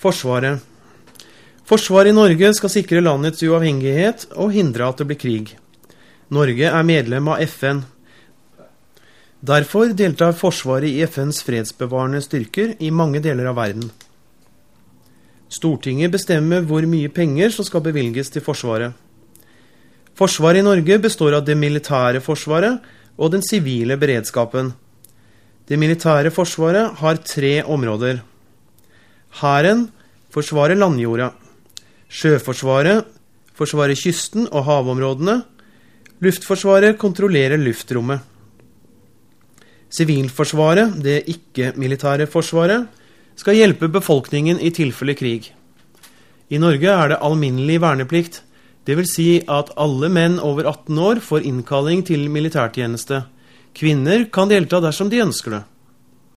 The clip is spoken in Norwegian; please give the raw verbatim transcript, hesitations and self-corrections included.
Forsvaret. Forsvaret i Norge skal sikre landets uavhengighet og hindre at det blir krig. Norge er medlem av F N. Derfor deltar Forsvaret i F N's fredsbevarende styrker i mange deler av verden. Stortinget bestemmer hvor mye penger som skal bevilges til Forsvaret. Forsvaret i Norge består av det militære forsvaret og den sivile beredskapen. Det militære forsvaret har tre områder. Hæren forsvarer landjorda. Sjøforsvaret forsvarer kysten og havområdene. Luftforsvaret kontrollerer luftrommet. Sivilforsvaret, det ikke-militære forsvaret, skal hjelpe befolkningen i tilfelle krig. I Norge er det alminnelig verneplikt, det vil si at alle menn over atten år får innkalling til militærtjeneste. Kvinner kan delta dersom de ønsker det.